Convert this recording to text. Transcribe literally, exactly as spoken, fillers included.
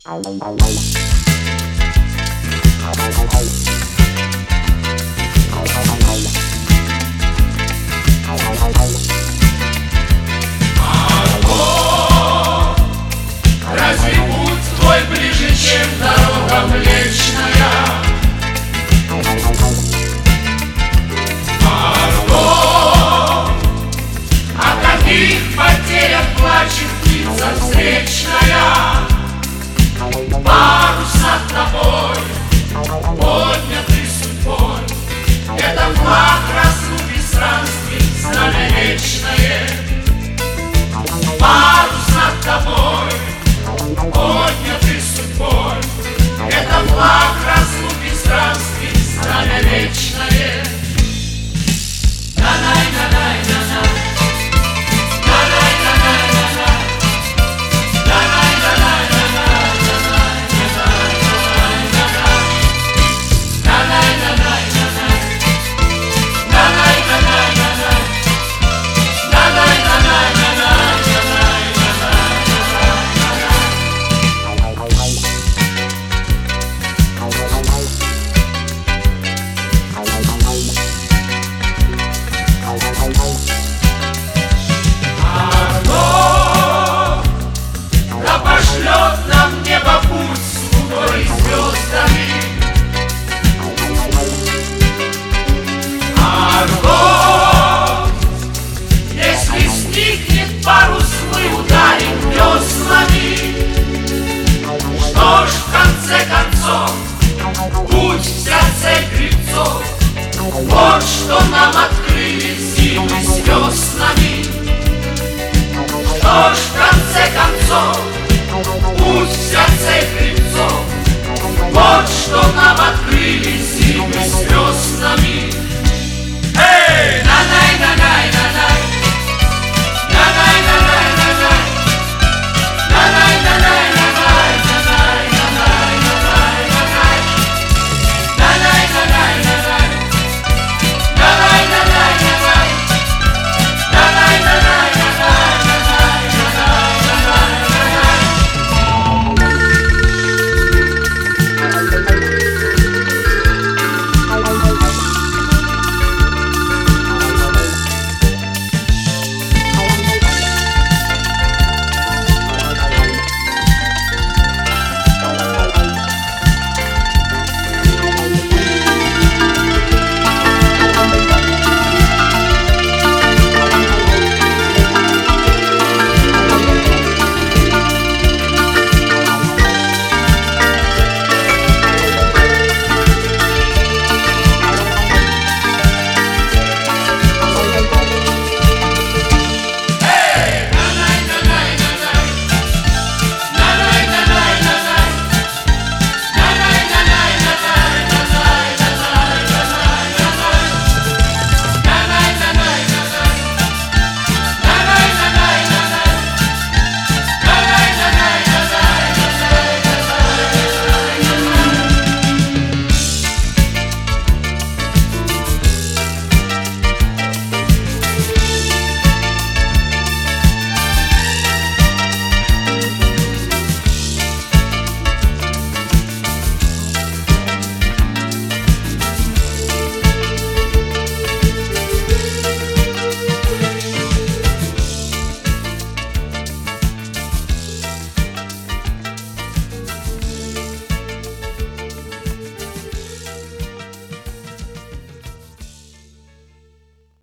Разве путь твой ближе, чем дорога Млечная? Марго, о каких потерях плачет птица встречная? Парус над тобой, поднятый судьбой, это флаг разлуки странствий, знамя вечное. Парус над тобой, поднятый судьбой, это флаг разлуки странствий, знамя вечное. На-най-на-най-на-най, на-най-на-най-на-най, парус мы ударим веслами. Что ж, в конце концов, путь вся цель гребцов. Вот что нам открыли зимы с веснами. Что ж, в конце концов, путь вся цель